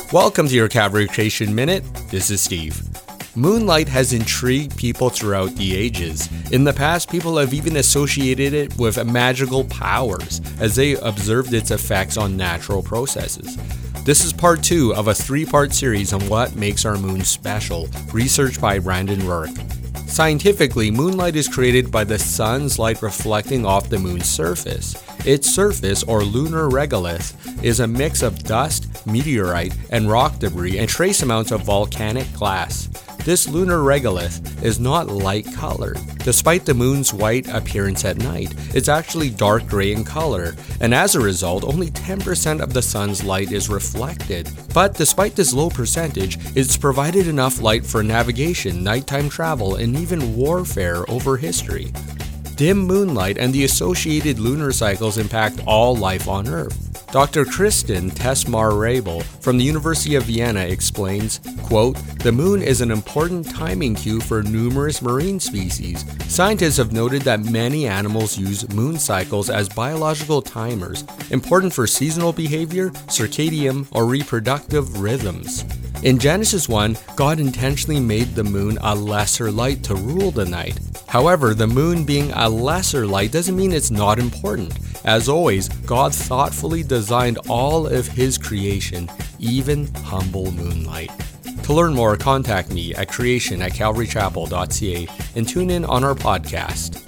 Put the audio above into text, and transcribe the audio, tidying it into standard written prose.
Welcome to your Calvary Creation Minute. This is Steve. Moonlight has intrigued people throughout the ages. In the past, people have even associated it with magical powers as they observed its effects on natural processes. This is part 2 of a 3-part series on what makes our moon special, researched by Brandon Rourke. Scientifically, moonlight is created by the sun's light reflecting off the moon's surface. Its surface, or lunar regolith, is a mix of dust, meteorite, and rock debris and trace amounts of volcanic glass. This lunar regolith is not light-colored. Despite the moon's white appearance at night, it's actually dark gray in color, and as a result, only 10% of the sun's light is reflected. But despite this low percentage, it's provided enough light for navigation, nighttime travel, and even warfare over history. Dim moonlight and the associated lunar cycles impact all life on Earth. Dr. Kristen Tesmar-Rabel from the University of Vienna explains, quote, "The moon is an important timing cue for numerous marine species. Scientists have noted that many animals use moon cycles as biological timers, important for seasonal behavior, circadian, or reproductive rhythms. In Genesis 1, God intentionally made the moon a lesser light to rule the night. However, the moon being a lesser light doesn't mean it's not important. As always, God thoughtfully designed all of His creation, even humble moonlight." To learn more, contact me at creation@calvarychapel.ca and tune in on our podcast.